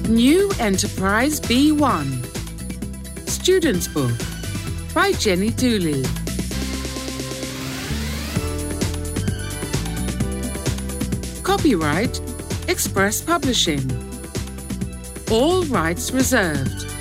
New Enterprise B1. Student's Book by Jenny Dooley. Copyright Express Publishing. All rights reserved.